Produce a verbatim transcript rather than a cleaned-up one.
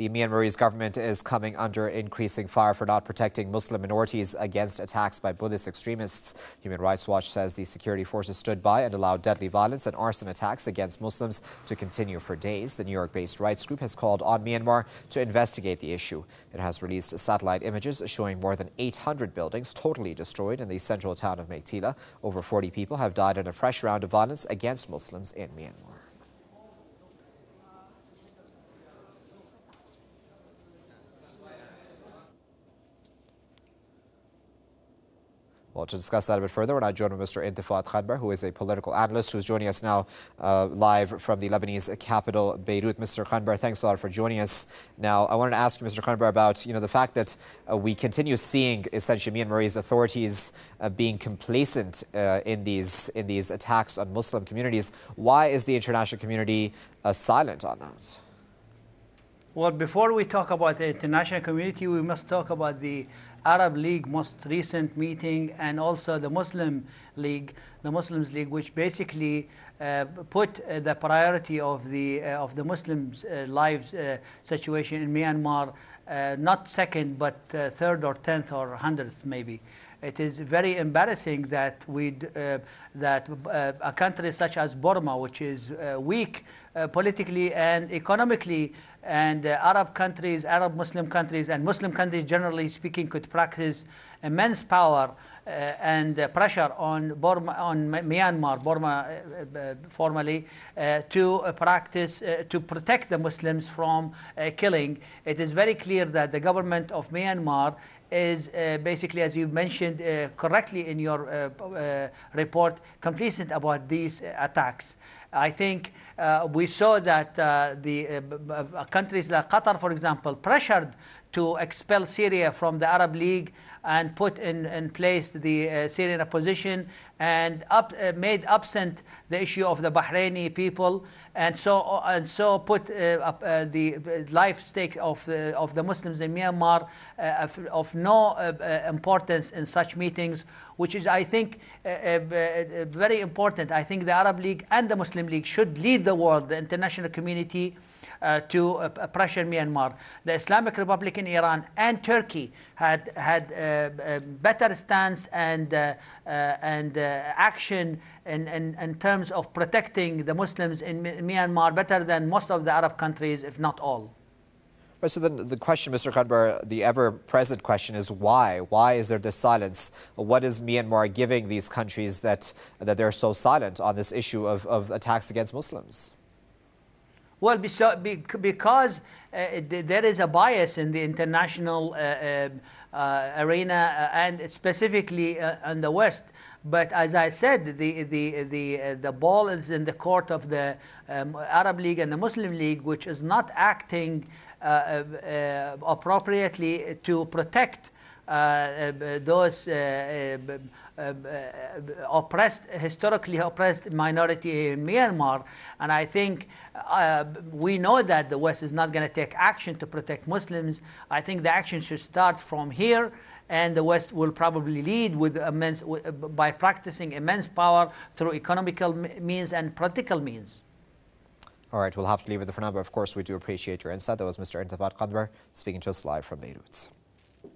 The Myanmarese government is coming under increasing fire for not protecting Muslim minorities against attacks by Buddhist extremists. Human Rights Watch says the security forces stood by and allowed deadly violence and arson attacks against Muslims to continue for days. The New York-based rights group has called on Myanmar to investigate the issue. It has released satellite images showing more than eight hundred buildings totally destroyed in the central town of Mae Tila. Over forty people have died in a fresh round of violence against Muslims in Myanmar. Well, to discuss that a bit further, we're now joined with Mister Intifat Khanbar, who is a political analyst, who's joining us now uh, live from the Lebanese capital, Beirut. Mister Khanbar, thanks a lot for joining us. Now, I wanted to ask you, Mister Khanbar, about you know the fact that uh, we continue seeing essentially Myanmarese authorities uh, being complacent uh, in these in these attacks on Muslim communities. Why is the international community uh, silent on that? Well, before we talk about the international community, we must talk about the Arab League most recent meeting and also the Muslim League, the Muslims League, which basically uh, put uh, the priority of the uh, of the Muslims' uh, lives uh, situation in Myanmar uh, not second but uh, third or tenth or hundredth maybe. It is very embarrassing that we uh, that uh, a country such as Burma, which is uh, weak uh, politically and economically, and uh, Arab countries, Arab Muslim countries, and Muslim countries generally speaking, could practice immense power uh, and uh, pressure on Burma, on Myanmar, Burma uh, uh, formally, uh, to uh, practice uh, to protect the Muslims from uh, killing. It is very clear that the government of Myanmar is uh, basically, as you mentioned uh, correctly in your uh, uh, report, complacent about these uh, attacks. I think uh, we saw that uh, the uh, countries like Qatar, for example, pressured to expel Syria from the Arab League and put in, in place the uh, Syrian opposition, and up, uh, made absent the issue of the Bahraini people, and so and so put uh, up, uh, the life stake of the of the Muslims in Myanmar uh, of, of no uh, uh, importance in such meetings, which is, I think, uh, uh, very important. I think the Arab League and the Muslim League should lead the world, the international community, Uh, to uh, pressure Myanmar. The Islamic Republic in Iran and Turkey had had uh, a better stance and uh, uh, and uh, action in, in in terms of protecting the Muslims in Myanmar better than most of the Arab countries, if not all. Right, so then the question, Mister Khanbar, the ever-present question is why? Why is there this silence? What is Myanmar giving these countries that that they're so silent on this issue of, of attacks against Muslims? Well, because uh, there is a bias in the international uh, uh, arena uh, and specifically uh, in the West. But as I said, the the the uh, the ball is in the court of the um, Arab League and the Muslim League, which is not acting uh, uh, appropriately to protect Uh, uh, those uh, uh, uh, oppressed, historically oppressed minority in Myanmar. And I think uh, we know that the West is not going to take action to protect Muslims. I think the action should start from here, and the West will probably lead with immense, by practicing immense power through economical means and political means. All right, we'll have to leave it there for now, but of course we do appreciate your insight. That was Mister Intifat Khanbar speaking to us live from Beirut.